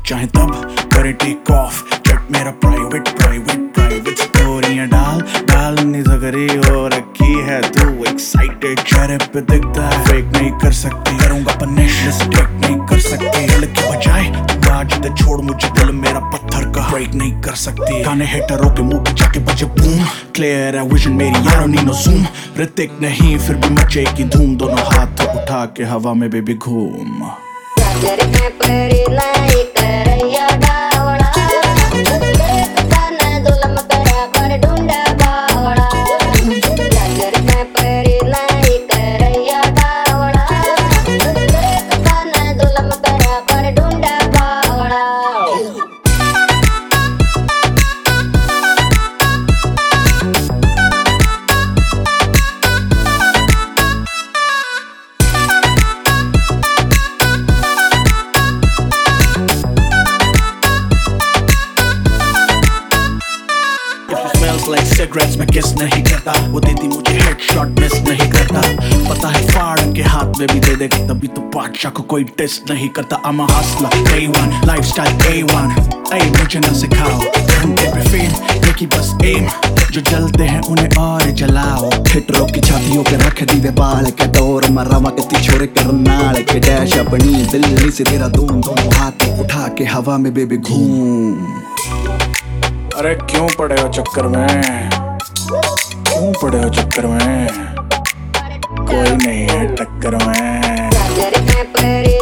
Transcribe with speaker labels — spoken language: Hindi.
Speaker 1: चाहे तब करे टेक ऑफ। चट मेरा प्राइवेट प्राइवेट प्राइवेट स्टोरियां डाल डाल नहीं सकरी हो रखी है तू एक्साइटेड चेहरे पे दिखता है। फेक नहीं कर सकती करूंगा पनिश, मिस्टेक नहीं कर सकती दिल के बजाय बाज दे छोड़ मुझे दिल मेरा पत्थर का ब्रेक नहीं कर सकती। गाने हेटरों के मुंह पे जाके बजे बूम, क्लियर है विजन मेरी यारो नीनो जूम। ऋतिक नहीं फिर भी मचेगी धूम, दोनों हाथ उठा के हवा में बेबी घूम। Like cigarettes मैं किस नहीं करता, वो देती मुझे हेडशॉट मिस नहीं करता। पता है फाड़ के हाथ में भी दे देगा तभी तो बादशाह को कोई टेस्ट नहीं करता। I'm a hustler A1 lifestyle A1, ऐ मुझे ना सिखाओ घंटे पे फेम लेकी बस एम। जो जलते हैं उन्हें और जलाओ, हिटरों की छातियों पे रख दी दे बाल के दौर मरावा के तिछोरे करनाल के डैश अपनी दिल्ली से तेरा दोनों हाथ उठा के हवा में बेबी घूम। अरे क्यों पड़े हो चक्कर में, क्यों पड़े हो चक्कर में, कोई नहीं है टक्कर में।